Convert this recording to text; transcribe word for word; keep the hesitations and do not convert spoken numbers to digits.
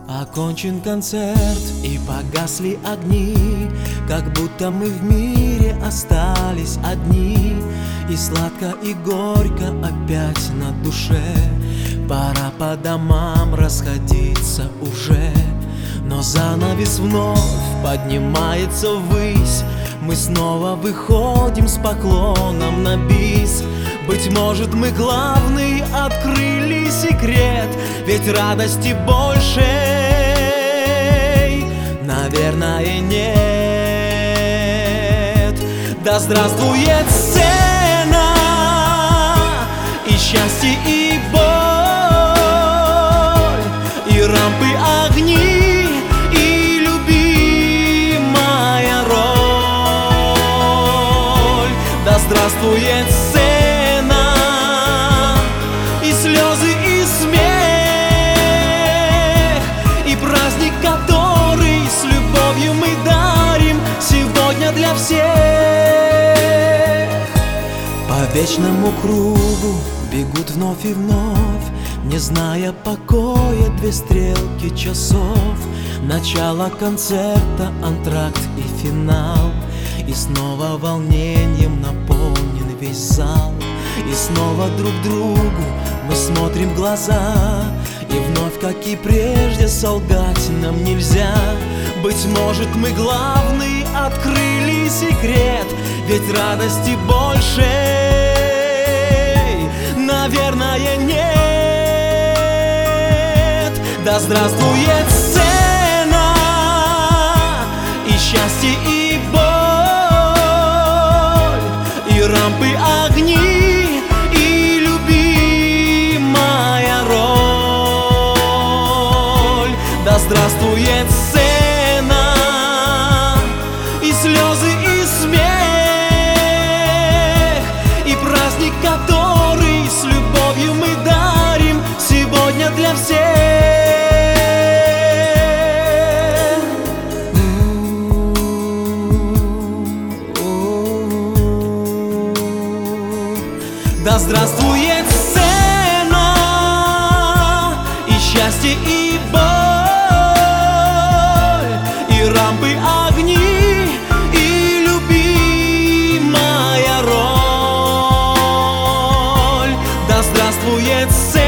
Окончен концерт и погасли огни, как будто мы в мире остались одни. И сладко, и горько опять на душе. Пора по домам расходиться уже. Но занавес вновь поднимается ввысь. Мы снова выходим с поклоном на бис. Быть может, мы главный открыли секрет, ведь радости больше, наверное, нет. Да здравствует сцена, и счастье, и боль, и рампы, огни, и любимая роль. Да здравствует сцена, и слезы, и смех, и праздник, который с любовью мы дарим сегодня для всех. По вечному кругу бегут вновь и вновь, не зная покоя, две стрелки часов. Начало концерта, антракт и финал, и снова волнением наполнен весь зал. И снова друг другу мы смотрим в глаза, и вновь, как и прежде, солгать нам нельзя. Быть может, мы главный открыли секрет, ведь радости больше, наверное, нет. Да здравствует сцена, и счастье, и боль, и рампы, огни, и любимая роль. Да здравствует сцена, и слезы, и смех, и праздник, который с любовью мы дарим сегодня для всех. Да здравствует сцена, и счастье, и боль, и рампы, огни, и любимая роль. Да здравствует сцена,